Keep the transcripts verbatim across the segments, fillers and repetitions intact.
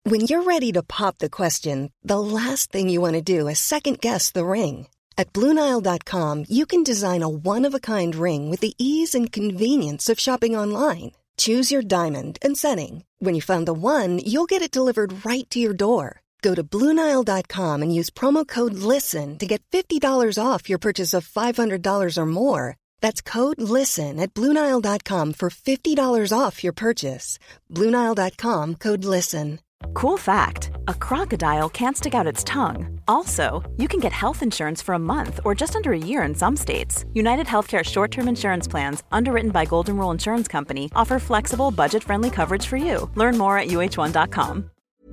When you're ready to pop the question, the last thing you want to do is second-guess the ring. At Blue Nile dot com, you can design a one-of-a-kind ring with the ease and convenience of shopping online. Choose your diamond and setting. When you find the one, you'll get it delivered right to your door. Go to Blue Nile dot com and use promo code LISTEN to get fifty dollars off your purchase of five hundred dollars or more. That's code LISTEN at Blue Nile dot com for fifty dollars off your purchase. Blue Nile dot com, code LISTEN. Cool fact, a crocodile can't stick out its tongue. Also, you can get health insurance for a month or just under a year in some states. United Healthcare short-term insurance plans, underwritten by Golden Rule Insurance Company, offer flexible, budget-friendly coverage for you. Learn more at U H one dot com.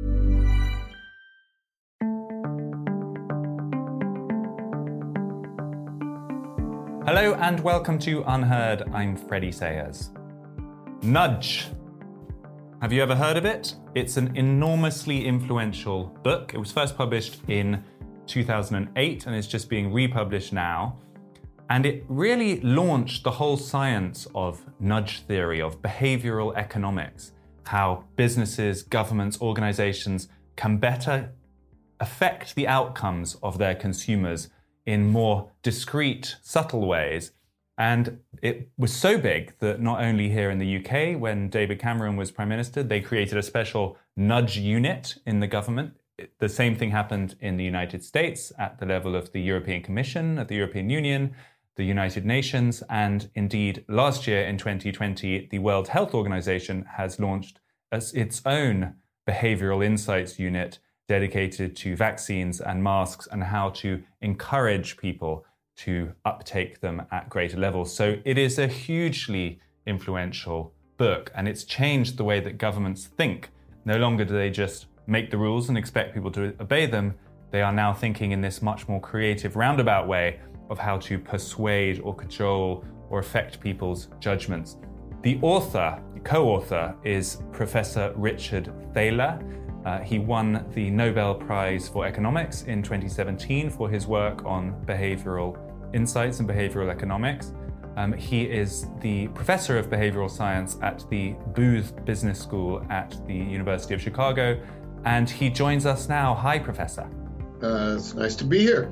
Hello and welcome to Unheard. I'm Freddie Sayers. Nudge. Have you ever heard of it? It's an enormously influential book. It was first published in two thousand eight and is just being republished now. And it really launched the whole science of nudge theory, of behavioral economics, how businesses, governments, organizations can better affect the outcomes of their consumers in more discreet, subtle ways. And it was so big that not only here in the U K, when David Cameron was Prime Minister, they created a special nudge unit in the government. The same thing happened in the United States at the level of the European Commission, at the European Union, the United Nations, and indeed last year in twenty twenty, the World Health Organization has launched as its own behavioral insights unit dedicated to vaccines and masks and how to encourage people to uptake them at greater levels. So it is a hugely influential book, and it's changed the way that governments think. No longer do they just make the rules and expect people to obey them. They are now thinking in this much more creative, roundabout way of how to persuade or cajole or affect people's judgments. The author, the co-author, is Professor Richard Thaler. Uh, he won the Nobel Prize for Economics in twenty seventeen for his work on behavioral insights and behavioral economics. Um, he is the professor of behavioral science at the Booth Business School at the University of Chicago, and he joins us now. Hi, Professor. Uh, it's nice to be here.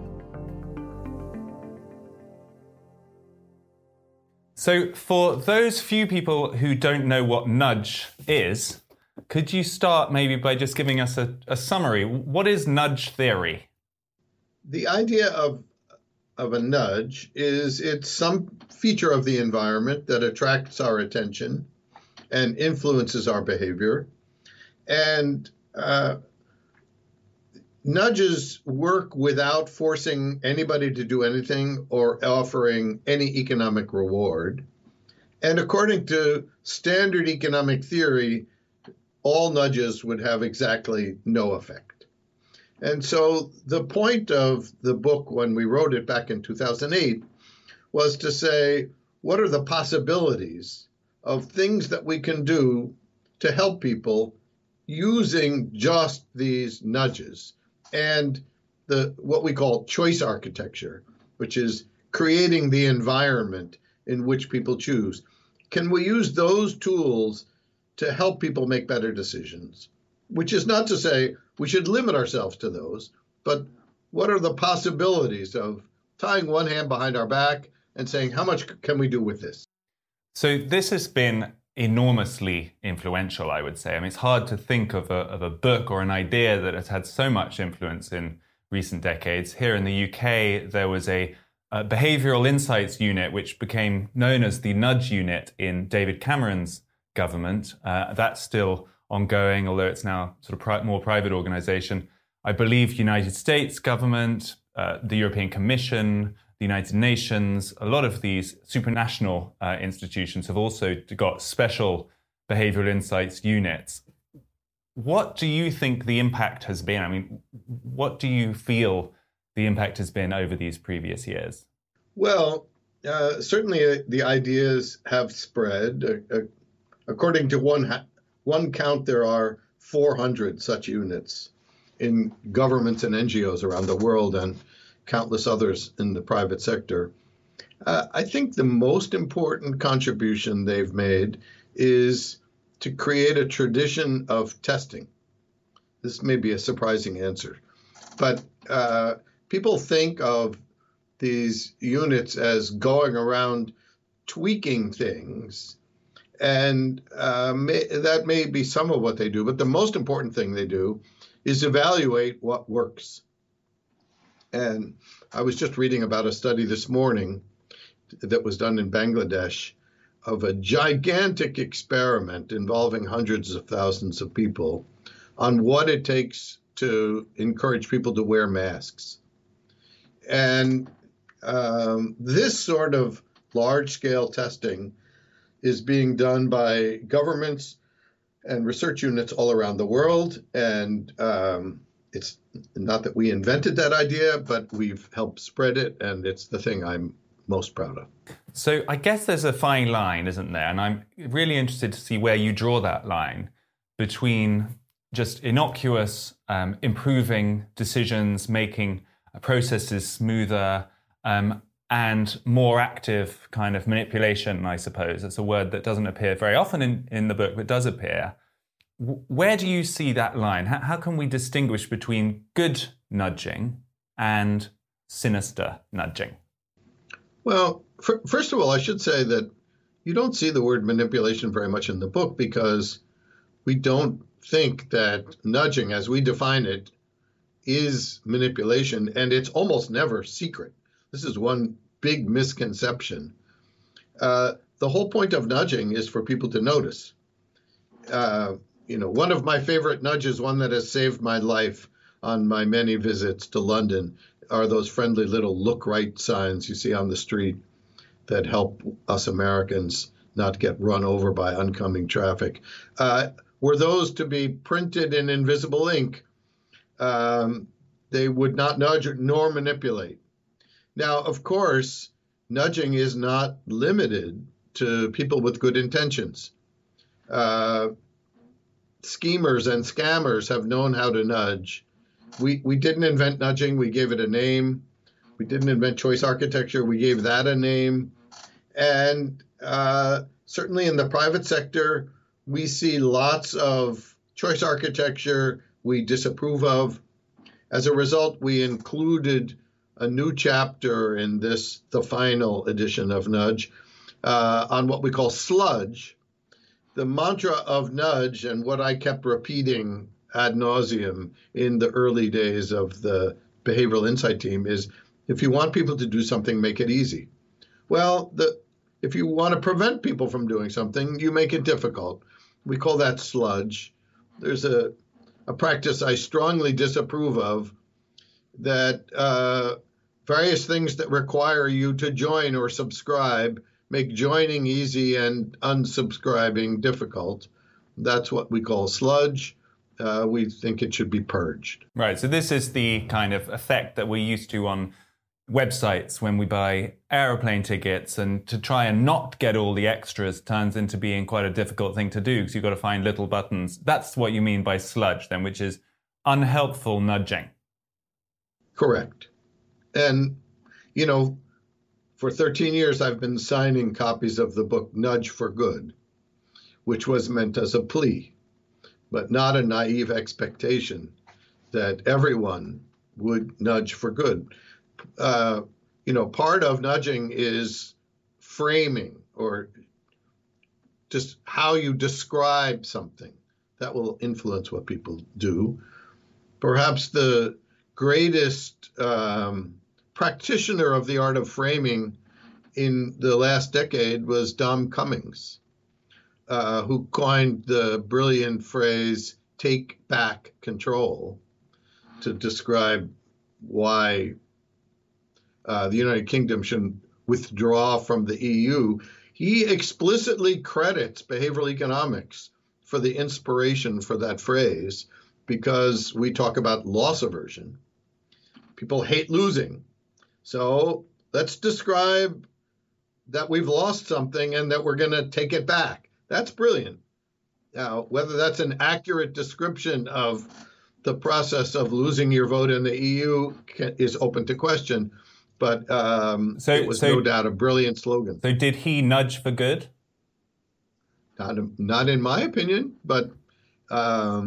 So for those few people who don't know what nudge is, could you start maybe by just giving us a, a summary? What is nudge theory? The idea of of a nudge is it's some feature of the environment that attracts our attention and influences our behavior. And uh, nudges work without forcing anybody to do anything or offering any economic reward. And according to standard economic theory, all nudges would have exactly no effect. And so the point of the book when we wrote it back in two thousand eight was to say, what are the possibilities of things that we can do to help people using just these nudges and the what we call choice architecture, which is creating the environment in which people choose. Can we use those tools to help people make better decisions? Which is not to say we should limit ourselves to those, but what are the possibilities of tying one hand behind our back and saying, how much can we do with this? So this has been enormously influential, I would say. I mean, it's hard to think of a, of a book or an idea that has had so much influence in recent decades. Here in the U K, there was a, a behavioral insights unit, which became known as the Nudge Unit in David Cameron's government. Uh, that's still ongoing, although it's now sort of pri- more private organization. I believe United States government, uh, the European Commission, the United Nations, a lot of these supranational uh, institutions have also got special behavioral insights units. What do you think the impact has been? I mean, what do you feel the impact has been over these previous years? Well, uh, certainly uh, the ideas have spread. Uh, uh, according to one ha- one count, there are four hundred such units in governments and N G Os around the world and countless others in the private sector. Uh, I think the most important contribution they've made is to create a tradition of testing. this may be a surprising answer, but uh, people think of these units as going around tweaking things, and uh, may, that may be some of what they do, but the most important thing they do is evaluate what works. And I was just reading about a study this morning that was done in Bangladesh of a gigantic experiment involving hundreds of thousands of people on what it takes to encourage people to wear masks. And um, this sort of large-scale testing is being done by governments and research units all around the world. And um, it's not that we invented that idea, but we've helped spread it, and it's the thing I'm most proud of. So I guess there's a fine line, isn't there? And I'm really interested to see where you draw that line between just innocuous, um, improving decisions, making processes smoother, um, and more active kind of manipulation, I suppose. It's a word that doesn't appear very often in, in the book, but does appear. W- where do you see that line? How, how can we distinguish between good nudging and sinister nudging? Well, f- first of all, I should say that you don't see the word manipulation very much in the book because we don't think that nudging, as we define it, is manipulation, and it's almost never secret. This is one big misconception. Uh, the whole point of nudging is for people to notice. Uh, you know, one of my favorite nudges, one that has saved my life on my many visits to London, are those friendly little look right signs you see on the street that help us Americans not get run over by oncoming traffic. Uh, were those to be printed in invisible ink, um, they would not nudge nor manipulate. Now, of course, nudging is not limited to people with good intentions. Uh, schemers and scammers have known how to nudge. We we didn't invent nudging, we gave it a name. We didn't invent choice architecture, we gave that a name. And uh, certainly in the private sector, we see lots of choice architecture we disapprove of. As a result, we included a new chapter in this, the final edition of Nudge, uh, on what we call sludge. The mantra of Nudge, and what I kept repeating ad nauseum in the early days of the behavioral insight team, is if you want people to do something, make it easy. Well, the, if you want to prevent people from doing something, you make it difficult. We call that sludge. There's a, a practice I strongly disapprove of, that uh, various things that require you to join or subscribe make joining easy and unsubscribing difficult. That's what we call sludge. Uh, we think it should be purged. Right, so this is the kind of effect that we're used to on websites when we buy aeroplane tickets, and to try and not get all the extras turns into being quite a difficult thing to do because you've got to find little buttons. That's what you mean by sludge then, which is unhelpful nudging. Correct. And, you know, for thirteen years, I've been signing copies of the book Nudge for Good, which was meant as a plea, but not a naive expectation that everyone would nudge for good. Uh, you know, part of nudging is framing, or just how you describe something. That will influence what people do. Perhaps the greatest um, practitioner of the art of framing in the last decade was Dom Cummings, uh, who coined the brilliant phrase, take back control, to describe why uh, the United Kingdom should withdraw from the E U. He explicitly credits behavioral economics for the inspiration for that phrase, because we talk about loss aversion. People hate losing. So let's describe that we've lost something and that we're going to take it back. That's brilliant. Now, whether that's an accurate description of the process of losing your vote in the E U can, is open to question, but um, so, it was so, no doubt a brilliant slogan. So did he nudge for good? Not, not in my opinion, but um,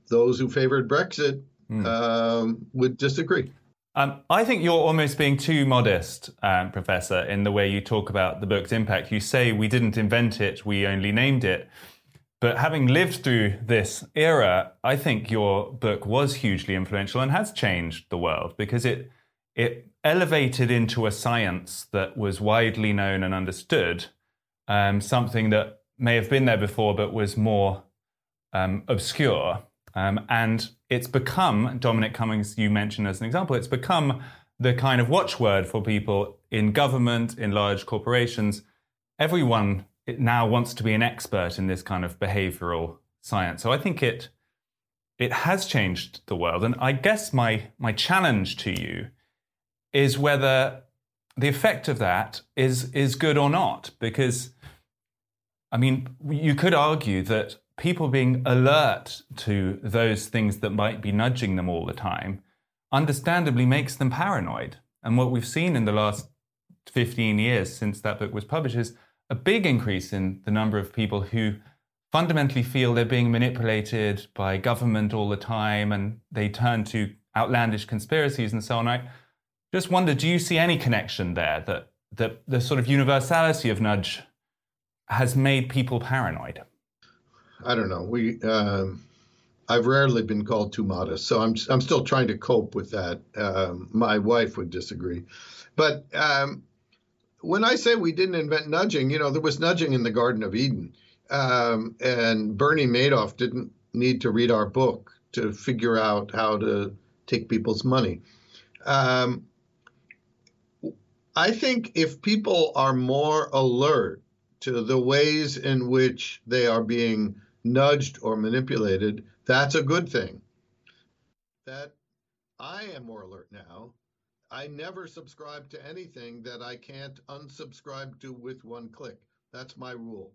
those who favored Brexit mm. um, would disagree. Um, I think you're almost being too modest, um, Professor, in the way you talk about the book's impact. You say we didn't invent it, we only named it. But having lived through this era, I think your book was hugely influential and has changed the world because it it elevated into a science that was widely known and understood, um, something that may have been there before but was more um, obscure. Um, and it's become, Dominic Cummings, you mentioned as an example, it's become the kind of watchword for people in government, in large corporations. Everyone now wants to be an expert in this kind of behavioral science. So I think it it has changed the world. And I guess my my challenge to you is whether the effect of that is is good or not. Because, I mean, you could argue that people being alert to those things that might be nudging them all the time, understandably makes them paranoid. And what we've seen in the last fifteen years since that book was published is a big increase in the number of people who fundamentally feel they're being manipulated by government all the time, and they turn to outlandish conspiracies and so on. I just wonder, do you see any connection there that, that the sort of universality of nudge has made people paranoid? I don't know. We, um, I've rarely been called too modest, so I'm I'm still trying to cope with that. Um, my wife would disagree, but um, when I say we didn't invent nudging, you know, there was nudging in the Garden of Eden, um, and Bernie Madoff didn't need to read our book to figure out how to take people's money. Um, I think if people are more alert to the ways in which they are being nudged or manipulated, that's a good thing. That I am more alert now. I never subscribe to anything that I can't unsubscribe to with one click. That's my rule.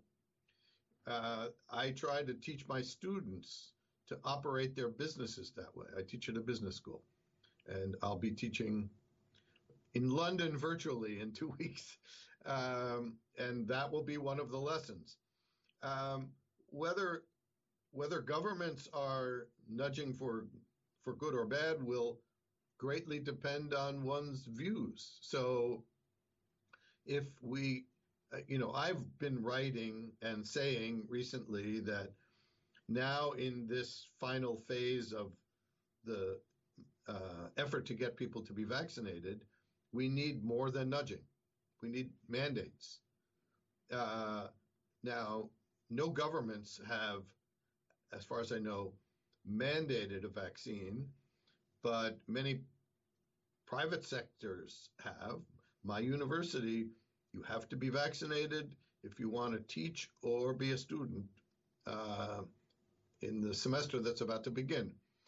Uh, I try to teach my students to operate their businesses that way. I teach at a business school, and I'll be teaching in London virtually in two weeks. Um, and that will be one of the lessons. Um, whether whether governments are nudging for for good or bad will greatly depend on one's views. So if we, you know, I've been writing and saying recently that now in this final phase of the uh, effort to get people to be vaccinated, we need more than nudging. We need mandates. Uh, now, no governments have, as far as I know, mandated a vaccine, but many private sectors have. My university, you have to be vaccinated if you want to teach or be a student uh, in the semester that's about to begin.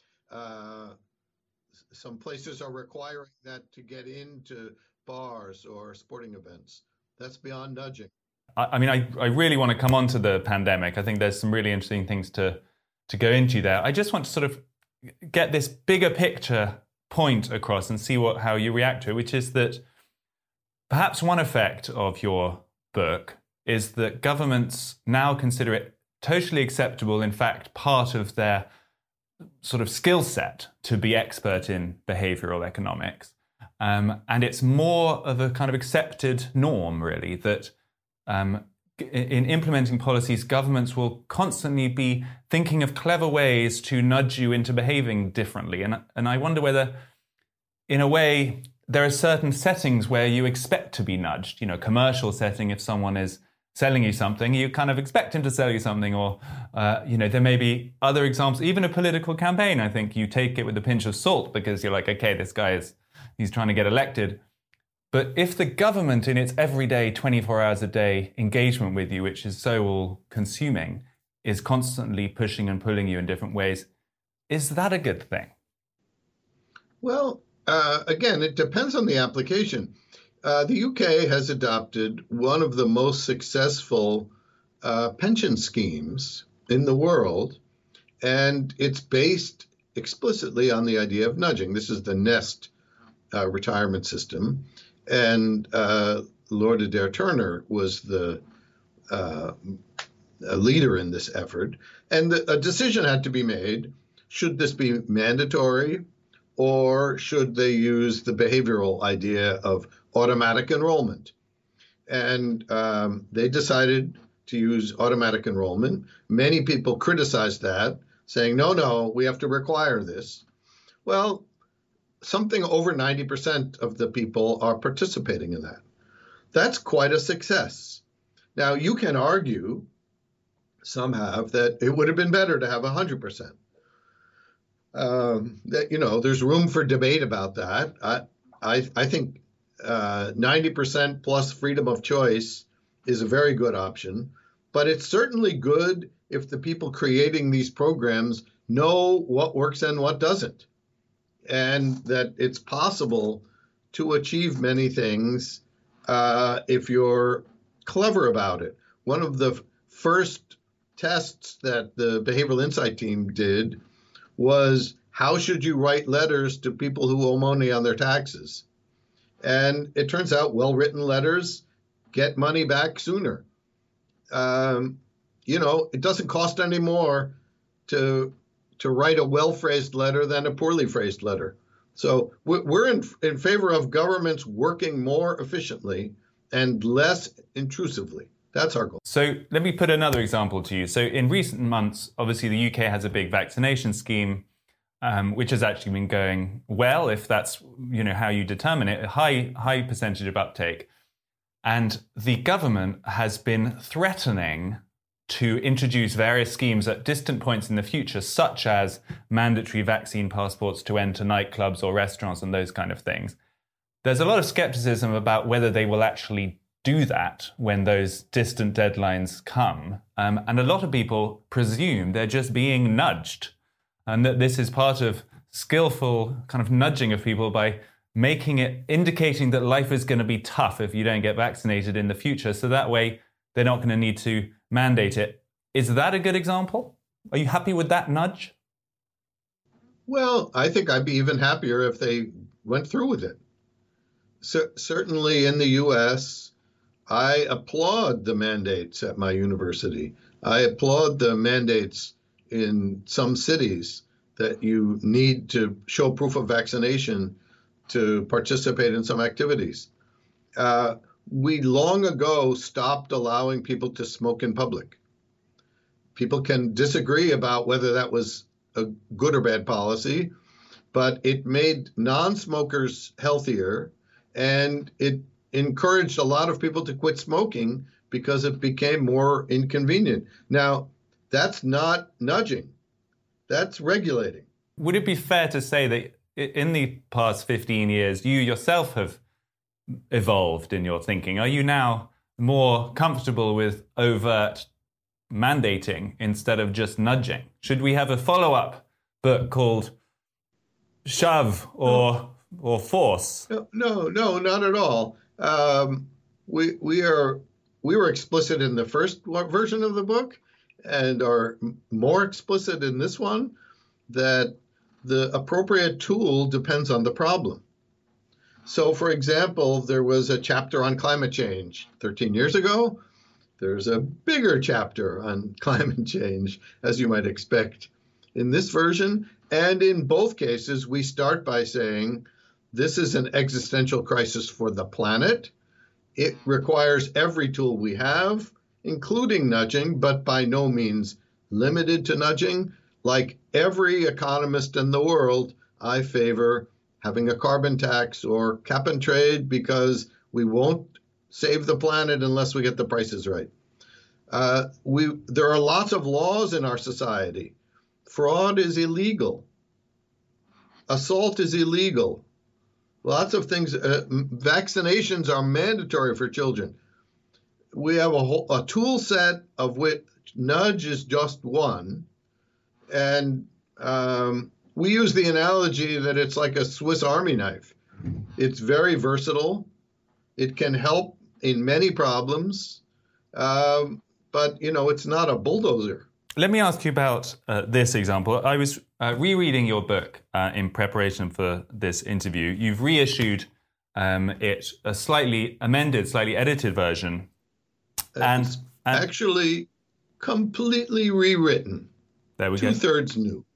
Uh, some places are requiring that to get into bars or sporting events. That's beyond nudging. I, I mean, I, I really want to come on to the pandemic. I think there's some really interesting things to, to go into there. I just want to sort of get this bigger picture point across and see what how you react to it, which is that perhaps one effect of your book is that governments now consider it totally acceptable, in fact, part of their sort of skill set to be expert in behavioral economics. Um, and it's more of a kind of accepted norm, really, that um, in implementing policies, governments will constantly be thinking of clever ways to nudge you into behaving differently. And, and I wonder whether, in a way, there are certain settings where you expect to be nudged. You know, commercial setting, if someone is selling you something, you kind of expect him to sell you something. Or, uh, you know, there may be other examples, even a political campaign. I think you take it with a pinch of salt because you're like, okay, this guy is, he's trying to get elected. But if the government in its everyday twenty-four hours a day engagement with you, which is so all-consuming, is constantly pushing and pulling you in different ways, is that a good thing? Well, uh, again, it depends on the application. Uh, the U K has adopted one of the most successful uh, pension schemes in the world, and it's based explicitly on the idea of nudging. This is the Nest uh, retirement system. And uh, Lord Adair Turner was the uh, leader in this effort. And the, a decision had to be made. should this be mandatory, or should they use the behavioral idea of automatic enrollment? And um, they decided to use automatic enrollment. Many people criticized that, saying, no, no, we have to require this. Well, something over ninety percent of the people are participating in that. That's quite a success. Now, you can argue, some have, that it would have been better to have one hundred percent. Um, that, you know, there's room for debate about that. I, I, I think uh, ninety percent plus freedom of choice is a very good option, but it's certainly good if the people creating these programs know what works and what doesn't, and that it's possible to achieve many things uh, if you're clever about it. One of the first tests that the Behavioral Insight team did was, how should you write letters to people who owe money on their taxes? And it turns out well-written letters get money back sooner. Um, you know, it doesn't cost any more to to write a well-phrased letter than a poorly phrased letter. So we're in, in favor of governments working more efficiently and less intrusively. That's our goal. So let me put another example to you. So in recent months, obviously the U K has a big vaccination scheme, um, which has actually been going well, if that's, you know, how you determine it, a high, high percentage of uptake. And the government has been threatening to introduce various schemes at distant points in the future, such as mandatory vaccine passports to enter nightclubs or restaurants and those kind of things. There's a lot of skepticism about whether they will actually do that when those distant deadlines come. Um, and a lot of people presume they're just being nudged, and that this is part of skillful kind of nudging of people by making it, indicating that life is going to be tough if you don't get vaccinated in the future. So that way they're not going to need to mandate it. Is that a good example? Are you happy with that nudge? Well, I think I'd be even happier if they went through with it. So, certainly in the U S, I applaud the mandates at my university. I applaud the mandates in some cities that you need to show proof of vaccination to participate in some activities. Uh, we long ago stopped allowing people to smoke in public. People can disagree about whether that was a good or bad policy, but it made non-smokers healthier, and it encouraged a lot of people to quit smoking because it became more inconvenient. Now, that's not nudging. That's regulating. Would it be fair to say that in the past fifteen years, you yourself have evolved in your thinking? Are you now more comfortable with overt mandating instead of just nudging? Should we have a follow-up book called Shove or or Force? No, no, no, not at all. Um, we we are we were explicit in the first version of the book, and are more explicit in this one, that the appropriate tool depends on the problem. So, for example, there was a chapter on climate change thirteen years ago. There's a bigger chapter on climate change, as you might expect, in this version. And in both cases, we start by saying, this is an existential crisis for the planet. It requires every tool we have, including nudging, but by no means limited to nudging. Like every economist in the world, I favor having a carbon tax or cap and trade, because we won't save the planet unless we get the prices right. Uh, we there are lots of laws in our society. Fraud is illegal. Assault is illegal. Lots of things. Uh, vaccinations are mandatory for children. We have a, whole, a tool set of which nudge is just one. And um, we use the analogy that it's like a Swiss Army knife. It's very versatile. It can help in many problems, um, but, you know, it's not a bulldozer. Let me ask you about uh, this example. I was uh, rereading your book uh, in preparation for this interview. You've reissued um, it, a slightly amended, slightly edited version. And, It's and actually completely rewritten. there we go. Two-thirds new.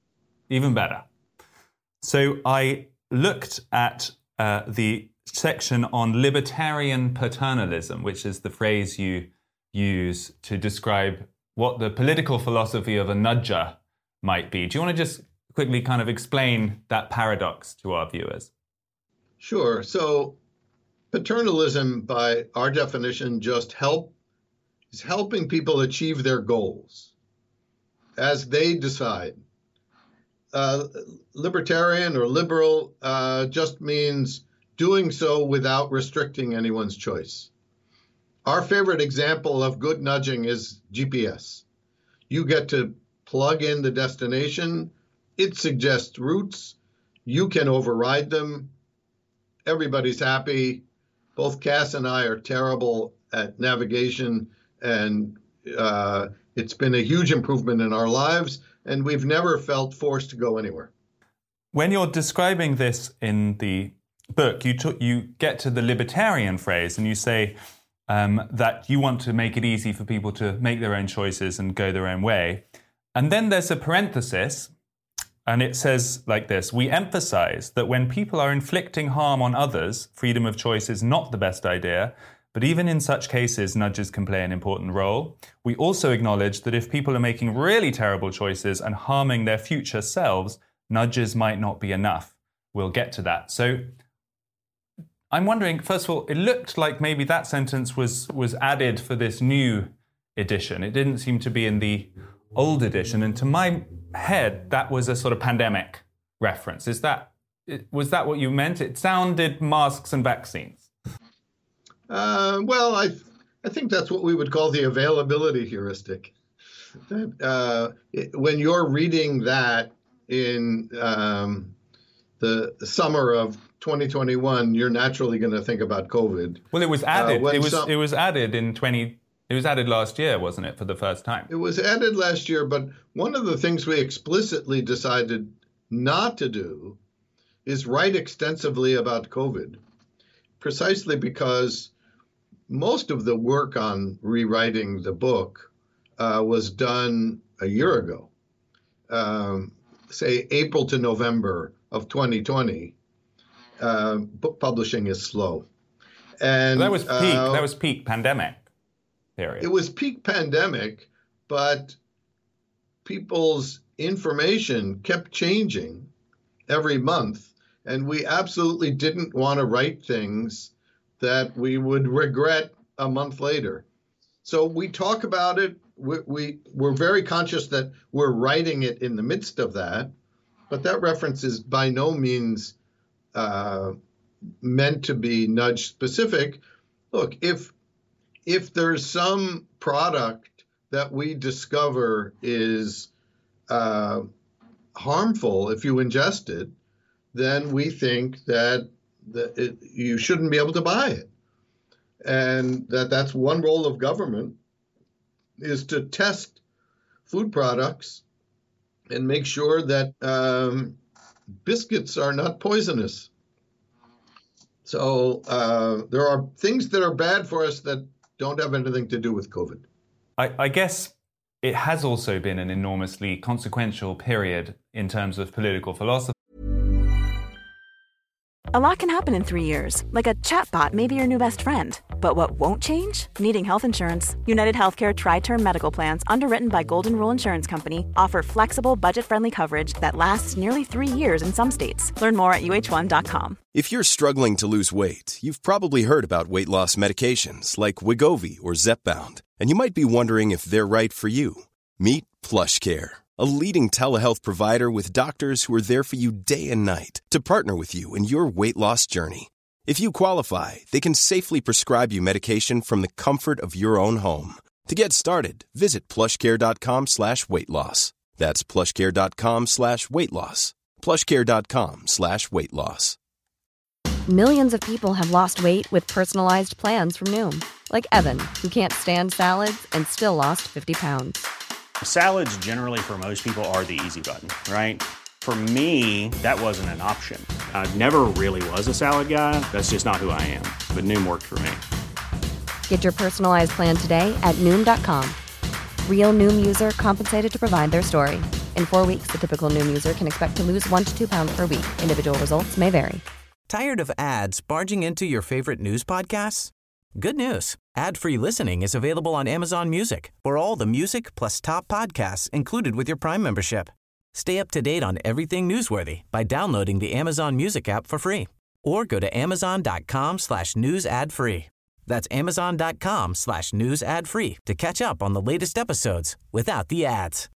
even better. So I looked at uh, the section on libertarian paternalism, which is the phrase you use to describe what the political philosophy of a nudger might be. Do you want to just quickly kind of explain that paradox to our viewers? Sure. So paternalism, by our definition, just help is helping people achieve their goals as they decide. Uh, libertarian or liberal uh, just means doing so without restricting anyone's choice. Our favorite example of good nudging is G P S. You get to plug in the destination, it suggests routes, you can override them, everybody's happy. Both Cass and I are terrible at navigation, and uh, it's been a huge improvement in our lives, and we've never felt forced to go anywhere. When you're describing this in the book, you took, you get to the libertarian phrase and you say um, that you want to make it easy for people to make their own choices and go their own way. And then there's a parenthesis, and it says like this: we emphasize that when people are inflicting harm on others, freedom of choice is not the best idea, but even in such cases, nudges can play an important role. We also acknowledge that if people are making really terrible choices and harming their future selves, nudges might not be enough. We'll get to that. So I'm wondering, first of all, it looked like maybe that sentence was, was added for this new edition. It didn't seem to be in the old edition. And to my head, that was a sort of pandemic reference. Is that, was that what you meant? It sounded masks and vaccines. Uh, well, I I think that's what we would call the availability heuristic. That, uh, it, when you're reading that in um, the summer of twenty twenty-one, you're naturally going to think about COVID. Well, it was added. Uh, it was some, it was added in twenty. It was added last year, wasn't it, for the first time? It was added last year, but one of the things we explicitly decided not to do is write extensively about COVID, precisely because most of the work on rewriting the book uh, was done a year ago, um, say April to November of twenty twenty. Uh, book publishing is slow, and that was peak. Uh, that was peak pandemic period. It was peak pandemic, but people's information kept changing every month, and we absolutely didn't want to write things that we would regret a month later. So we talk about it. We, we, we're very conscious that we're writing it in the midst of that, but that reference is by no means uh, meant to be nudge specific. Look, if, if there's some product that we discover is uh, harmful if you ingest it, then we think that that it, you shouldn't be able to buy it. And that that's one role of government, is to test food products and make sure that um, biscuits are not poisonous. So uh, there are things that are bad for us that don't have anything to do with COVID. I, I guess it has also been an enormously consequential period in terms of political philosophy. A lot can happen in three years, like a chatbot may be your new best friend. But what won't change? Needing health insurance. United Healthcare Tri-Term Medical Plans, underwritten by Golden Rule Insurance Company, offer flexible, budget-friendly coverage that lasts nearly three years in some states. Learn more at U H one dot com. If you're struggling to lose weight, you've probably heard about weight loss medications like Wegovy or Zepbound, and you might be wondering if they're right for you. Meet PlushCare, a leading telehealth provider with doctors who are there for you day and night to partner with you in your weight loss journey. If you qualify, they can safely prescribe you medication from the comfort of your own home. To get started, visit plushcare.com slash weight loss. That's plushcare.com slash weight loss. plushcare.com slash weight loss. Millions of people have lost weight with personalized plans from Noom. Like Evan, who can't stand salads and still lost fifty pounds. Salads generally for most people are the easy button, right? For me, that wasn't an option. I never really was a salad guy. That's just not who I am. But Noom worked for me. Get your personalized plan today at Noom dot com. Real Noom user compensated to provide their story. In four weeks, the typical Noom user can expect to lose one to two pounds per week. Individual results may vary. Tired of ads barging into your favorite news podcasts? Good news. Ad-free listening is available on Amazon Music for all the music plus top podcasts included with your Prime membership. Stay up to date on everything newsworthy by downloading the Amazon Music app for free or go to amazon.com slash news ad free. That's amazon.com slash news ad free to catch up on the latest episodes without the ads.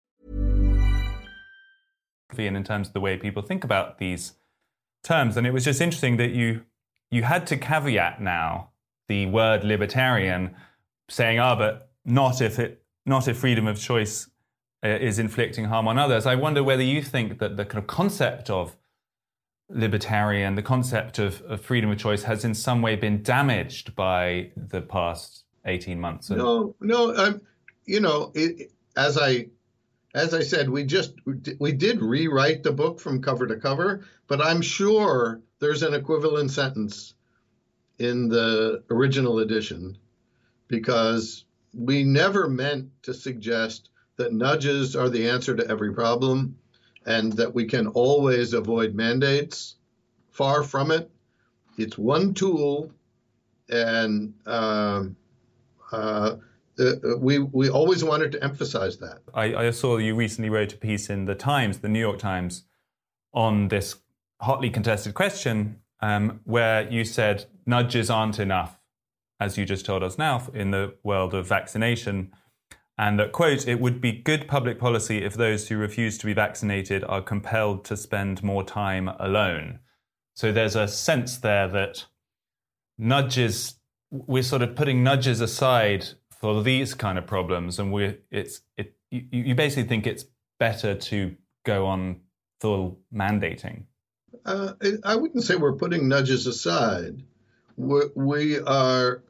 And in terms of the way people think about these terms, and it was just interesting that you you had to caveat now the word libertarian, saying, "Ah, oh, but not if it not if freedom of choice uh, is inflicting harm on others." I wonder whether you think that the kind of concept of libertarian, the concept of, of freedom of choice, has in some way been damaged by the past eighteen months. No, no, um, you know, it, as I as I said, we just we did rewrite the book from cover to cover, but I'm sure there's an equivalent sentence in the original edition, because we never meant to suggest that nudges are the answer to every problem and that we can always avoid mandates. Far from it. It's one tool, and um, uh, uh, we we always wanted to emphasize that. I, I saw you recently wrote a piece in the Times, the New York Times, on this hotly contested question, um, where you said nudges aren't enough, as you just told us now, in the world of vaccination. And that, quote, "It would be good public policy if those who refuse to be vaccinated are compelled to spend more time alone." So there's a sense there that nudges, we're sort of putting nudges aside for these kind of problems, and we're it's it you, you basically think it's better to go on full mandating. Uh, I wouldn't say we're putting nudges aside. We're, we are.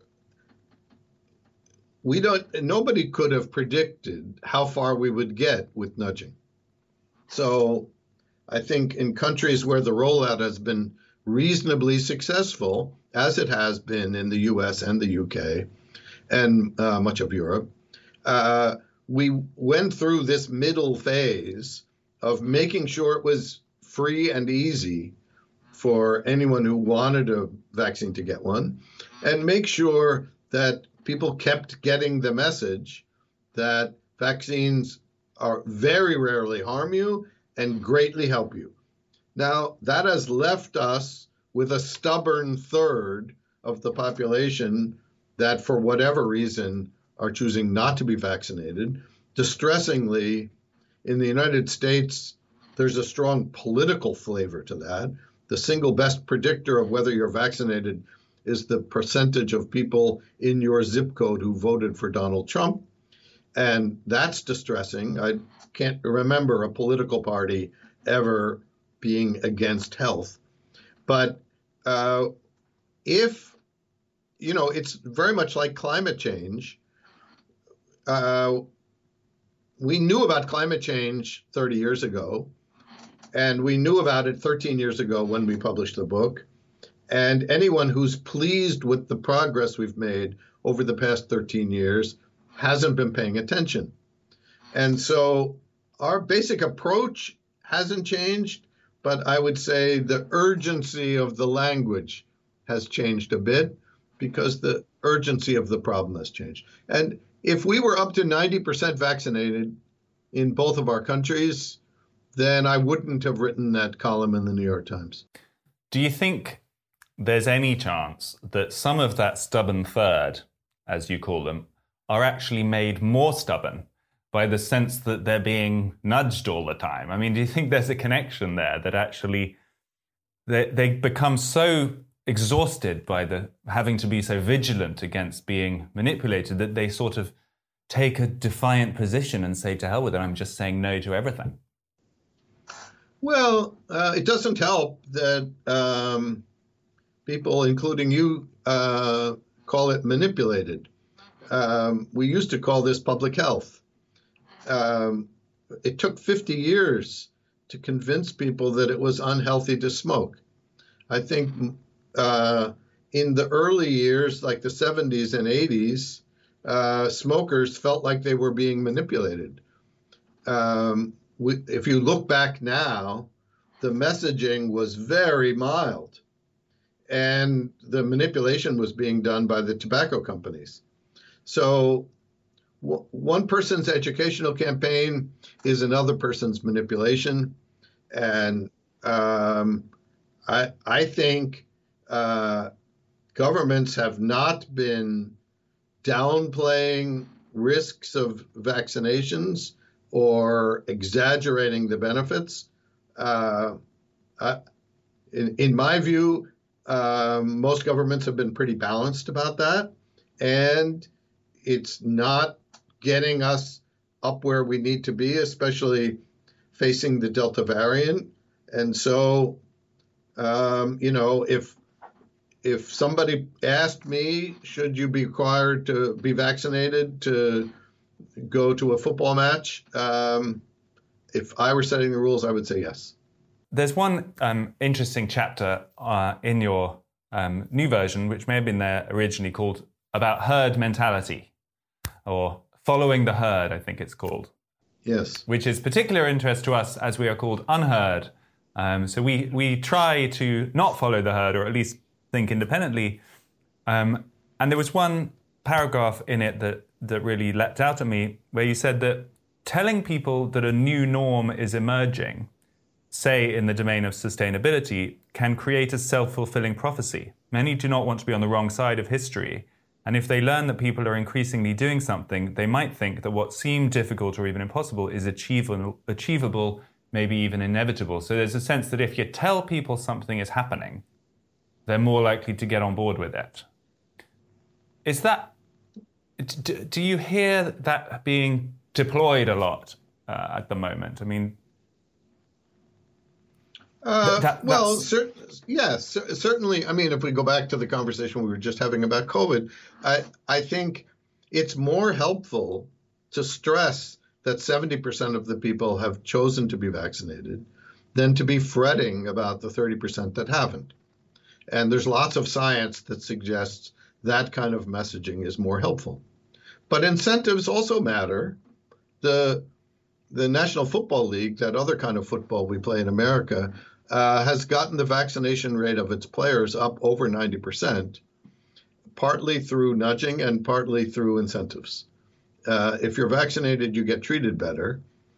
We don't. Nobody could have predicted how far we would get with nudging. So, I think in countries where the rollout has been reasonably successful, as it has been in the U S and the U K and uh, much of Europe, uh, we went through this middle phase of making sure it was free and easy for anyone who wanted a vaccine to get one, and make sure that people kept getting the message that vaccines are very rarely harm you and greatly help you. Now, that has left us with a stubborn third of the population that, for whatever reason, are choosing not to be vaccinated. Distressingly, in the United States, there's a strong political flavor to that. The single best predictor of whether you're vaccinated is the percentage of people in your zip code who voted for Donald Trump. And that's distressing. I can't remember a political party ever being against health. But uh, if, you know, it's very much like climate change. Uh, we knew about climate change thirty years ago, and we knew about it thirteen years ago when we published the book. And anyone who's pleased with the progress we've made over the past thirteen years hasn't been paying attention. And so our basic approach hasn't changed, but I would say the urgency of the language has changed a bit because the urgency of the problem has changed. And if we were up to ninety percent vaccinated in both of our countries, then I wouldn't have written that column in the New York Times. Do you think there's any chance that some of that stubborn third, as you call them, are actually made more stubborn by the sense that they're being nudged all the time? I mean, do you think there's a connection there that actually they, they become so exhausted by the having to be so vigilant against being manipulated that they sort of take a defiant position and say, to hell with it, I'm just saying no to everything? Well, uh, it doesn't help that um, people, including you, uh, call it manipulated. Um, we used to call this public health. Um, it took fifty years to convince people that it was unhealthy to smoke. I think uh, in the early years, like the seventies and eighties, uh, smokers felt like they were being manipulated. Um, we, if you look back now, the messaging was very mild, and the manipulation was being done by the tobacco companies. So w- one person's educational campaign is another person's manipulation. And um, I, I think uh, governments have not been downplaying risks of vaccinations or exaggerating the benefits. Uh, I, in, in my view, um, most governments have been pretty balanced about that. And it's not getting us up where we need to be, especially facing the Delta variant. And so, um, you know, if if somebody asked me, should you be required to be vaccinated to go to a football match? Um, if I were setting the rules, I would say yes. There's one um, interesting chapter uh, in your um, new version, which may have been there originally, called about herd mentality, or following the herd, I think it's called. Yes. Which is particular interest to us as we are called unheard. Um, so we, we try to not follow the herd, or at least think independently. Um, and there was one paragraph in it that, that really leapt out at me, where you said that telling people that a new norm is emerging, say in the domain of sustainability, can create a self-fulfilling prophecy. Many do not want to be on the wrong side of history. And if they learn that people are increasingly doing something, they might think that what seemed difficult or even impossible is achievable, achievable, maybe even inevitable. So there's a sense that if you tell people something is happening, they're more likely to get on board with it. Is that, do, do you hear that being deployed a lot uh, at the moment? I mean, Uh, that, well, cer- yes, cer- certainly. I mean, if we go back to the conversation we were just having about COVID, I, I think it's more helpful to stress that seventy percent of the people have chosen to be vaccinated than to be fretting about the thirty percent that haven't. And there's lots of science that suggests that kind of messaging is more helpful. But incentives also matter. The, the National Football League, that other kind of football we play in America, Uh, has gotten the vaccination rate of its players up over ninety percent, partly through nudging and partly through incentives. Uh, if you're vaccinated, you get treated better.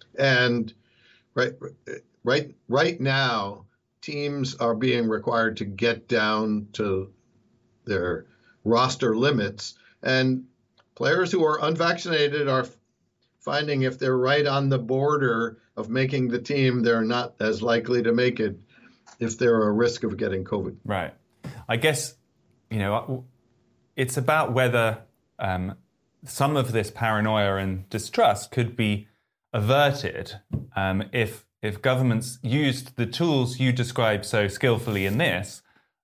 And right, right, right now, teams are being required to get down to their roster limits. And players who are unvaccinated are finding if they're right on the border of making the team, they're not as likely to make it if they're a risk of getting COVID. Right. I guess, you know, it's about whether um, some of this paranoia and distrust could be averted um, if if governments used the tools you describe so skillfully in this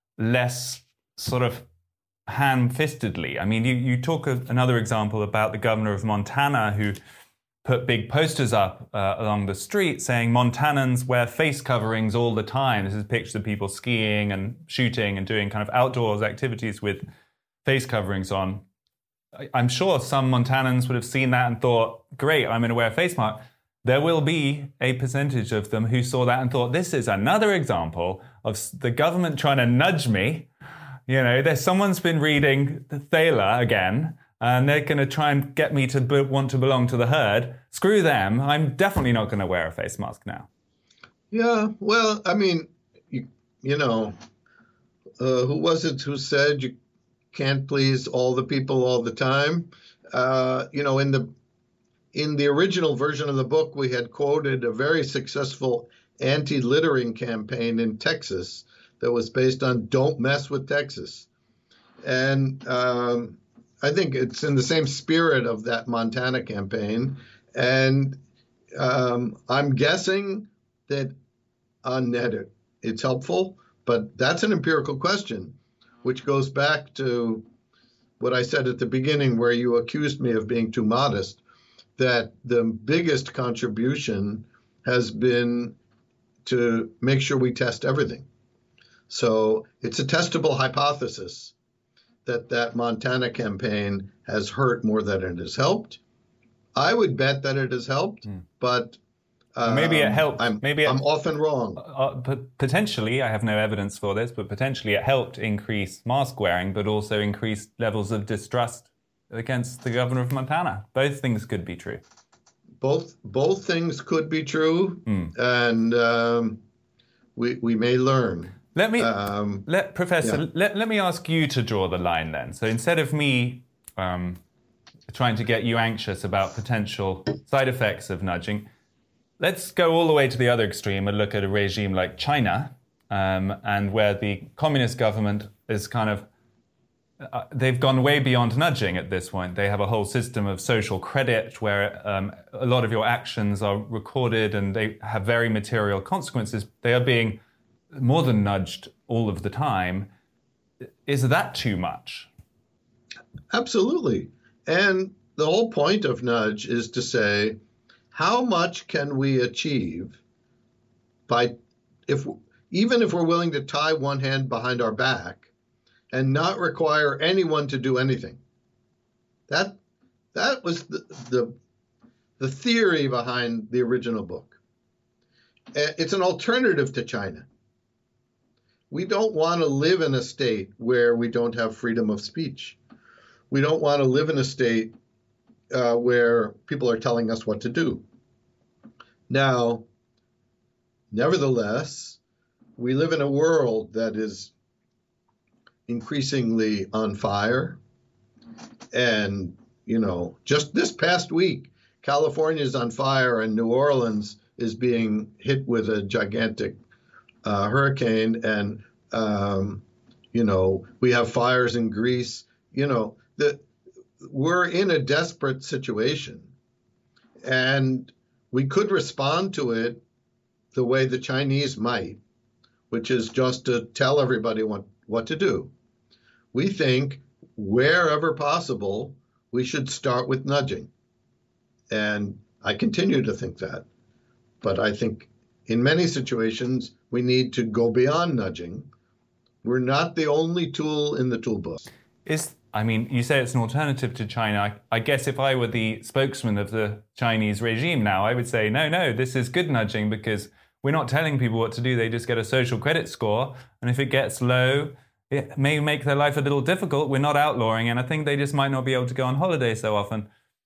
less sort of ham-fistedly. I mean, you, you talk of another example about the governor of Montana who put big posters up uh, along the street saying Montanans wear face coverings all the time. This is pictures of people skiing and shooting and doing kind of outdoors activities with face coverings on. I'm sure some Montanans would have seen that and thought, great, I'm going to wear a face mask. There will be a percentage of them who saw that and thought, this is another example of the government trying to nudge me. You know, there's someone's been reading Thaler again, and they're going to try and get me to be- want to belong to the herd. Screw them. I'm definitely not going to wear a face mask now. Yeah, well, I mean, you, you know, uh, who was it who said you can't please all the people all the time? Uh, you know, in the in the original version of the book, we had quoted a very successful anti-littering campaign in Texas that was based on "Don't mess with Texas," and um, I think it's in the same spirit of that Montana campaign. And um, I'm guessing that on net it, it's helpful, but that's an empirical question, which goes back to what I said at the beginning, where you accused me of being too modest, that the biggest contribution has been to make sure we test everything. So it's a testable hypothesis that that Montana campaign has hurt more than it has helped. I would bet that it has helped, mm. but um, maybe it helped. I'm, maybe it, I'm often wrong. Uh, but potentially, I have no evidence for this, but potentially it helped increase mask wearing, but also increased levels of distrust against the governor of Montana. Both things could be true. Both both things could be true, mm. and um, we we may learn. Let me, um, let Professor, yeah. let, let me ask you to draw the line then. So instead of me um, trying to get you anxious about potential side effects of nudging, let's go all the way to the other extreme and look at a regime like China, um, and where the communist government is kind of, uh, they've gone way beyond nudging at this point. They have a whole system of social credit where um, a lot of your actions are recorded and they have very material consequences. They are being more than nudged all of the time. Is that too much? Absolutely. And the whole point of nudge is to say, how much can we achieve by, if even if we're willing to tie one hand behind our back and not require anyone to do anything? That that was the the, the theory behind the original book. It's an alternative to China. We don't want to live in a state where we don't have freedom of speech. We don't want to live in a state uh, where people are telling us what to do. Now, nevertheless, we live in a world that is increasingly on fire. And, you know, just this past week, California is on fire and New Orleans is being hit with a gigantic Uh, hurricane, and um, you know, we have fires in Greece. You know, the, we're in a desperate situation, and we could respond to it the way the Chinese might, which is just to tell everybody what, what to do. We think wherever possible, we should start with nudging. And I continue to think that. But I think in many situations, we need to go beyond nudging. We're not the only tool in the toolbox. Is I mean, you say it's an alternative to China. I, I guess if I were the spokesman of the Chinese regime now, I would say, no, no, this is good nudging because we're not telling people what to do. They just get a social credit score. And if it gets low, it may make their life a little difficult. We're not outlawing, and I think they just might not be able to go on holiday so often.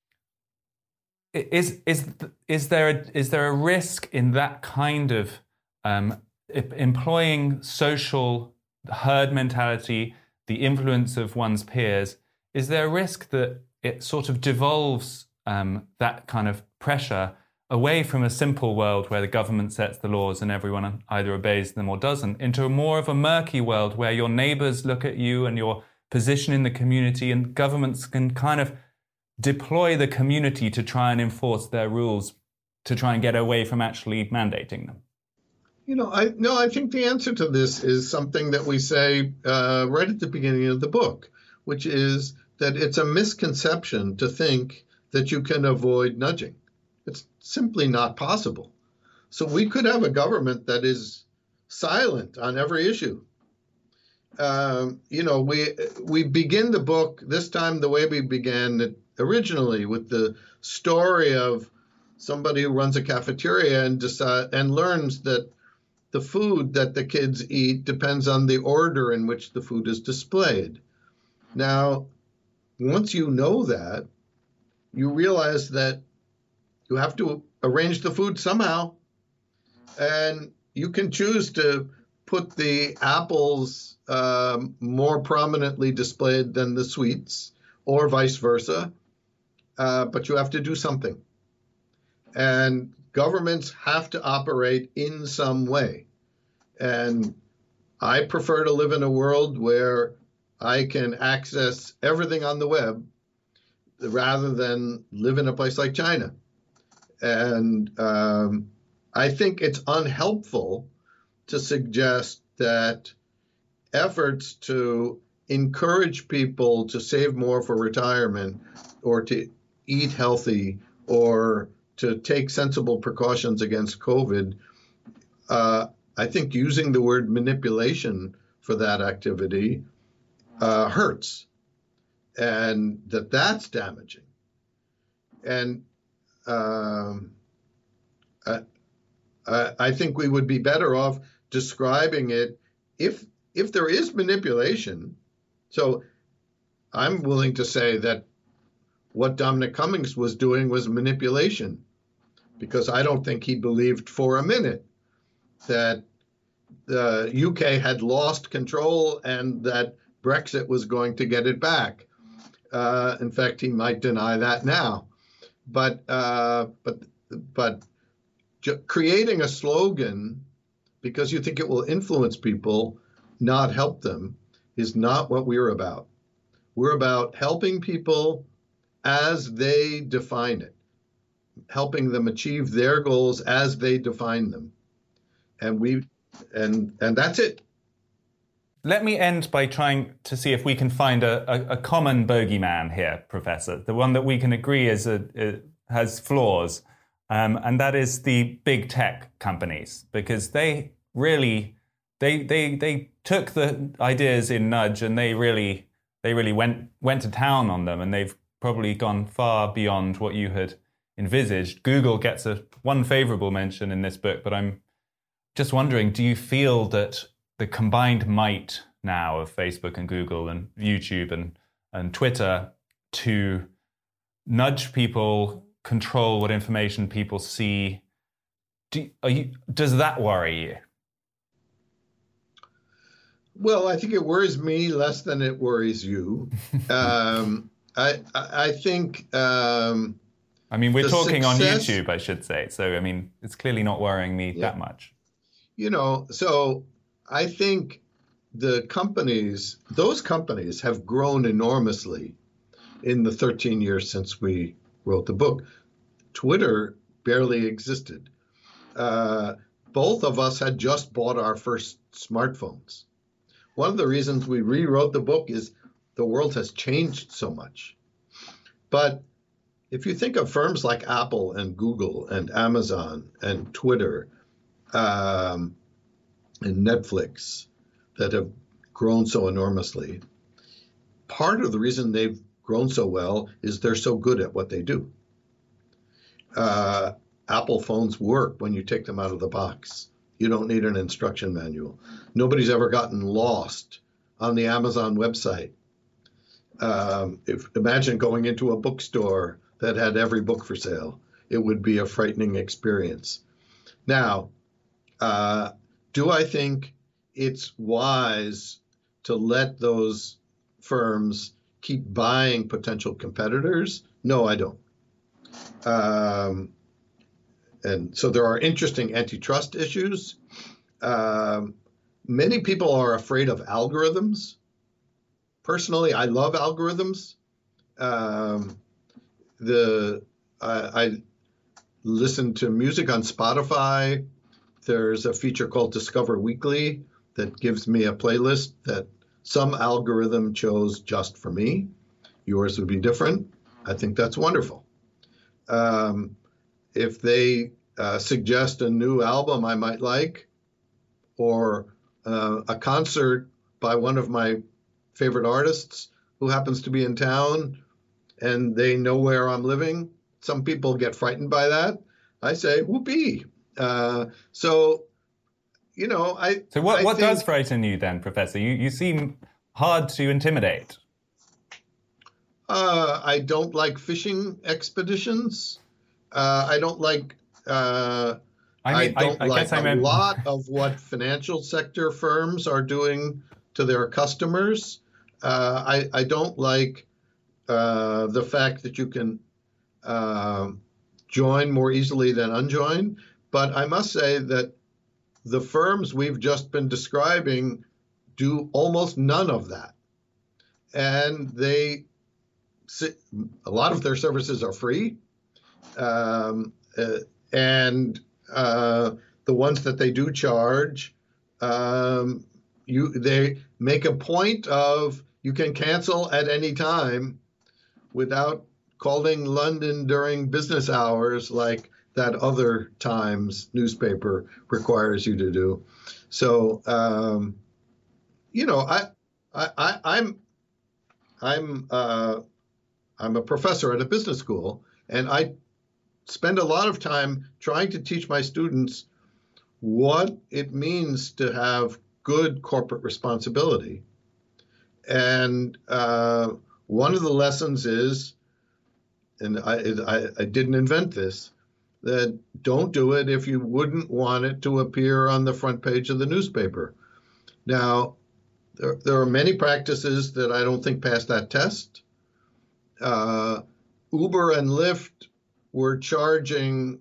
Is is is there a, is there a risk in that kind of um, employing social herd mentality, the influence of one's peers? Is there a risk that it sort of devolves um, that kind of pressure away from a simple world where the government sets the laws and everyone either obeys them or doesn't, into more of a murky world where your neighbors look at you and your position in the community, and governments can kind of deploy the community to try and enforce their rules, to try and get away from actually mandating them? You know, I no, I think the answer to this is something that we say uh, right at the beginning of the book, which is that it's a misconception to think that you can avoid nudging. It's simply not possible. So we could have a government that is silent on every issue. Um, you know, we we begin the book this time the way we began it originally, with the story of somebody who runs a cafeteria and decide, and learns that the food that the kids eat depends on the order in which the food is displayed. Now, once you know that, you realize that you have to arrange the food somehow. And you can choose to put the apples um, more prominently displayed than the sweets, or vice versa. Uh, but you have to do something. And governments have to operate in some way. And I prefer to live in a world where I can access everything on the web rather than live in a place like China. And um, I think it's unhelpful to suggest that efforts to encourage people to save more for retirement, or to eat healthy, or to take sensible precautions against COVID, uh, I think using the word manipulation for that activity uh, hurts, and that that's damaging. And um, I, I think we would be better off describing it if if there is manipulation. So I'm willing to say that what Dominic Cummings was doing was manipulation, because I don't think he believed for a minute that the U K had lost control and that Brexit was going to get it back. Uh, in fact, he might deny that now. But uh, but but creating a slogan because you think it will influence people, not help them, is not what we're about. We're about helping people as they define it, helping them achieve their goals as they define them. And we and and that's it. Let me end by trying to see if we can find a, a, a common bogeyman here, Professor, the one that we can agree is a, a, has flaws, um, and that is the big tech companies, because they really they they they took the ideas in Nudge and they really they really went went to town on them, and they've probably gone far beyond what you had envisaged. Google gets a one favorable mention in this book, but I'm just wondering, do you feel that the combined might now of Facebook and Google and YouTube and, and Twitter to nudge people, control what information people see, do, are you, does that worry you? Well, I think it worries me less than it worries you. um, I, I think... Um, I mean, we're talking success, on YouTube, I should say. So, I mean, it's clearly not worrying me yeah. that much. You know, so I think the companies, those companies have grown enormously in the thirteen years since we wrote the book. Twitter barely existed. Uh, both of us had just bought our first smartphones. One of the reasons we rewrote the book is the world has changed so much. But if you think of firms like Apple and Google and Amazon and Twitter um, and Netflix that have grown so enormously, part of the reason they've grown so well is they're so good at what they do. Uh, Apple phones work when you take them out of the box. You don't need an instruction manual. Nobody's ever gotten lost on the Amazon website. Um, if, imagine going into a bookstore that had every book for sale. It would be a frightening experience. Now, uh, do I think it's wise to let those firms keep buying potential competitors? No, I don't. Um, and so there are interesting antitrust issues. Um, many people are afraid of algorithms. Personally, I love algorithms. Um, the I, I listen to music on Spotify. There's a feature called Discover Weekly that gives me a playlist that some algorithm chose just for me. Yours would be different. I think that's wonderful. Um, if they uh, suggest a new album I might like, or uh, a concert by one of my favorite artists who happens to be in town, and they know where I'm living, some people get frightened by that. I say, whoopee. Uh, so, you know, I. So what, I what think, does frighten you then, Professor? You you seem hard to intimidate. Uh, I don't like fishing expeditions. Uh, I don't like. Uh, I, mean, I don't I, I like guess I a meant... lot of what financial sector firms are doing to their customers. Uh, I I don't like uh, the fact that you can uh, join more easily than unjoin. But I must say that the firms we've just been describing do almost none of that. And they, a lot of their services are free. Um, uh, and uh, the ones that they do charge, um, you they make a point of you can cancel at any time without calling London during business hours like that other Times newspaper requires you to do. So, um, you know, I, I, I'm I'm uh, I'm a professor at a business school, and I spend a lot of time trying to teach my students what it means to have good corporate responsibility. And uh, one of the lessons is, and I, I, I didn't invent this, that don't do it if you wouldn't want it to appear on the front page of the newspaper. Now, there, there are many practices that I don't think pass that test. Uh, Uber and Lyft were charging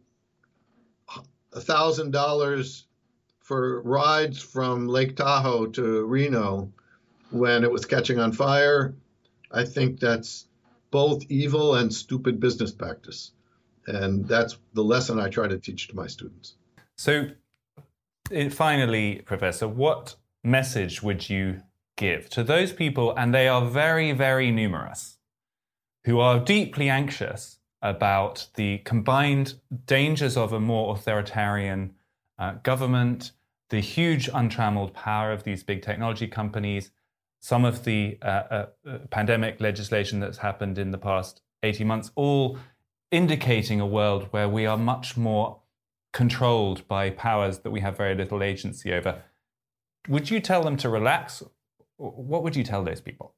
one thousand dollars for rides from Lake Tahoe to Reno when it was catching on fire. I think that's both evil and stupid business practice. And that's the lesson I try to teach to my students. So it, finally, Professor, what message would you give to those people, and they are very, very numerous, who are deeply anxious about the combined dangers of a more authoritarian uh, government, the huge untrammeled power of these big technology companies, some of the uh, uh, pandemic legislation that's happened in the past eighteen months, all indicating a world where we are much more controlled by powers that we have very little agency over. Would you tell them to relax? What would you tell those people?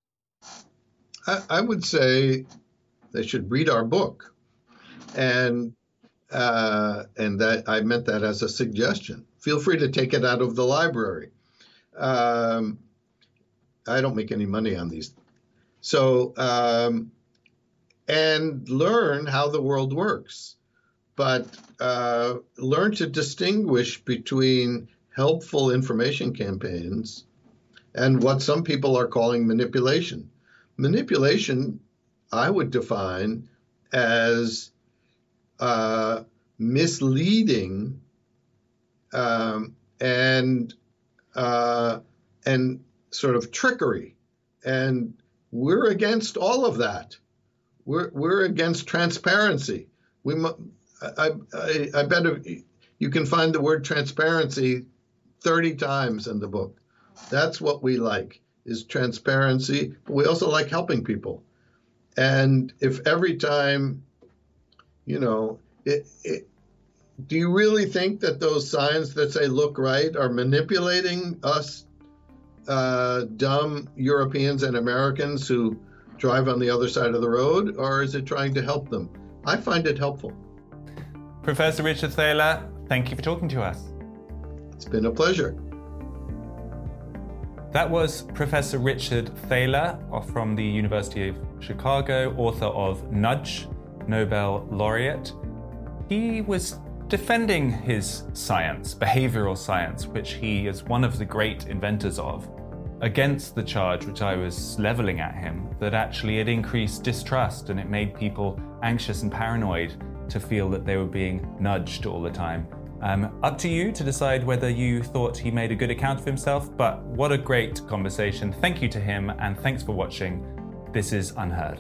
I, I would say they should read our book. And uh, and that I meant that as a suggestion. Feel free to take it out of the library. Um, I don't make any money on these. So, um, and learn how the world works. But uh, learn to distinguish between helpful information campaigns and what some people are calling manipulation. Manipulation, I would define as uh, misleading um, and uh, and sort of trickery, and we're against all of that. We're we're against transparency. We, I, I, I bet you can find the word transparency thirty times in the book. That's what we like, is transparency, but we also like helping people. And if every time, you know, it, it, do you really think that those signs that say look right are manipulating us uh, dumb Europeans and Americans who drive on the other side of the road, or is it trying to help them? I find it helpful. Professor Richard Thaler, thank you for talking to us. It's been a pleasure. That was Professor Richard Thaler from the University of Chicago, author of Nudge, Nobel laureate. He was defending his science, behavioral science, which he is one of the great inventors of, against the charge which I was leveling at him, that actually it increased distrust and it made people anxious and paranoid to feel that they were being nudged all the time. Um, up to you to decide whether you thought he made a good account of himself, but what a great conversation. Thank you to him, and thanks for watching. This is Unheard.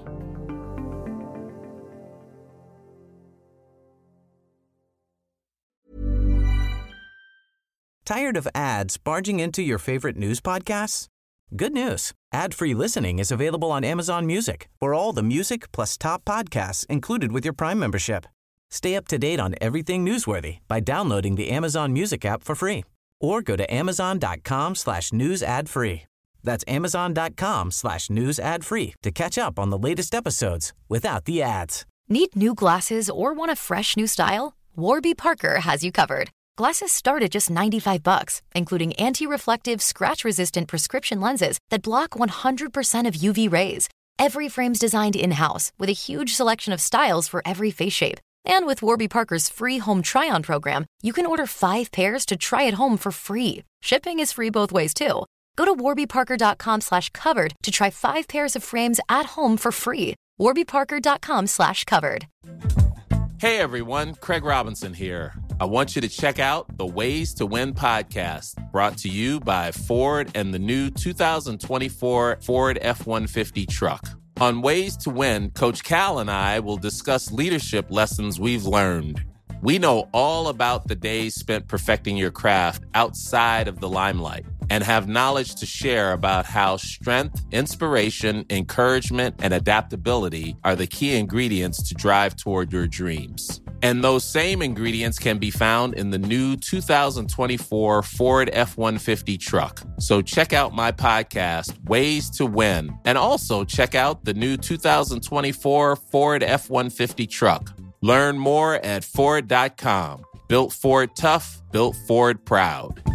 Tired of ads barging into your favorite news podcasts? Good news. Ad-free listening is available on Amazon Music for all the music plus top podcasts included with your Prime membership. Stay up to date on everything newsworthy by downloading the Amazon Music app for free or go to amazon.com slash news ad free. That's amazon.com slash news ad free to catch up on the latest episodes without the ads. Need new glasses or want a fresh new style? Warby Parker has you covered. Glasses start at just ninety-five bucks, including anti-reflective, scratch-resistant prescription lenses that block one hundred percent of U V rays. Every frame's designed in-house with a huge selection of styles for every face shape. And with Warby Parker's free home try-on program, you can order five pairs to try at home for free. Shipping is free both ways, too. Go to warbyparker.com slash covered to try five pairs of frames at home for free. warbyparker.com slash covered. Hey, everyone. Craig Robinson here. I want you to check out the Ways to Win podcast, brought to you by Ford and the new two thousand twenty-four Ford F one fifty truck. On Ways to Win, Coach Cal and I will discuss leadership lessons we've learned. We know all about the days spent perfecting your craft outside of the limelight and have knowledge to share about how strength, inspiration, encouragement, and adaptability are the key ingredients to drive toward your dreams. And those same ingredients can be found in the new two thousand twenty-four Ford F one fifty truck. So check out my podcast, Ways to Win, and also check out the new two thousand twenty-four Ford F one fifty truck. Learn more at Ford dot com. Built Ford tough, built Ford proud.